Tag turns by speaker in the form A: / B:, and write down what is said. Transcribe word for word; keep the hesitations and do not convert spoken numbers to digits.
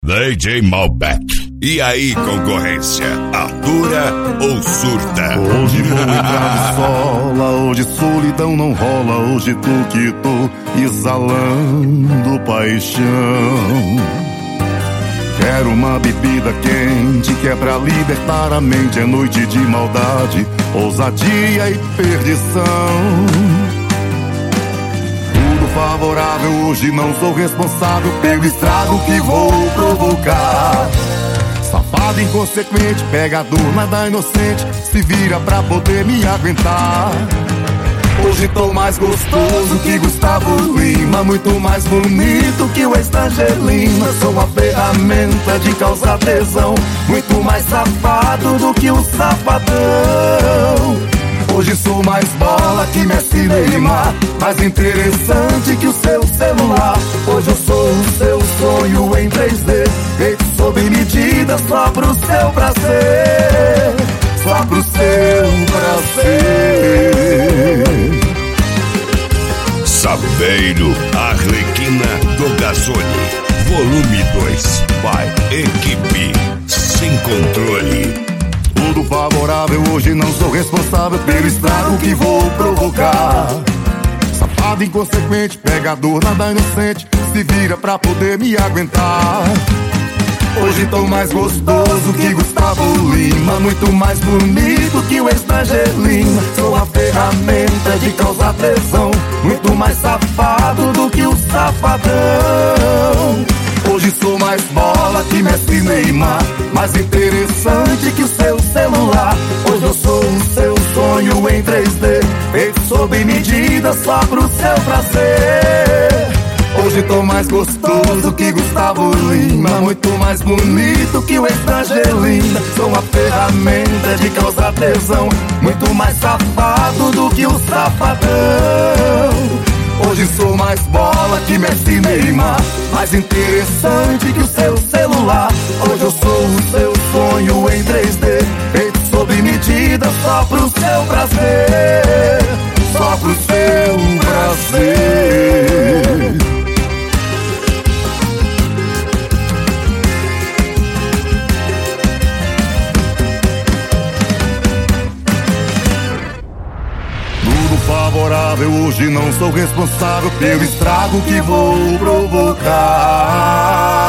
A: D J Malbec. E aí, concorrência, atura ou surta?
B: Hoje vou entrar de sola, hoje solidão não rola, hoje tu que tô exalando paixão. Quero uma bebida quente que é pra libertar a mente, é noite de maldade, ousadia e perdição. Favorável, hoje não sou responsável pelo estrago que vou provocar. Safado, inconsequente, pegador, nada inocente, se vira pra poder me aguentar. Hoje tô mais gostoso que Gustavo Lima, muito mais bonito que o ex-Angelina. Sou uma ferramenta de causar tesão, muito mais safado do que o Safadão. Hoje sou mais bola que Messi e Neymar, mais interessante que o seu celular. Hoje eu sou o seu sonho em três D, feito sob medida só pro seu prazer, só pro seu prazer.
A: Saveiro, Arlequina do Gazzoni, volume dois, by Equipe Sem Controle.
B: Tudo favorável, hoje não sou responsável pelo estrago que vou provocar. Safado, inconsequente, pegador, nada inocente, se vira pra poder me aguentar. Hoje tô mais gostoso que Gustavo Lima, muito mais bonito que o ex-Angelina. Sou a ferramenta de causar tesão, muito mais safado do que o Safadão. Hoje sou mais bola que Messi e Neymar, mais interessante que o seu celular. Hoje eu sou o seu sonho em três D, feito sob medida só pro seu prazer. Hoje tô mais gostoso que Gustavo Lima, muito mais bonito que o ex-Angelina. Sou uma ferramenta de causar tesão, muito mais safado do que o Safadão. Hoje sou mais bola que Messi e Neymar, mais interessante que o seu celular. Hoje eu sou o seu sonho em três D, feito sob medida só pro seu prazer, só pro seu prazer. Favorável, hoje não sou responsável pelo estrago que vou provocar.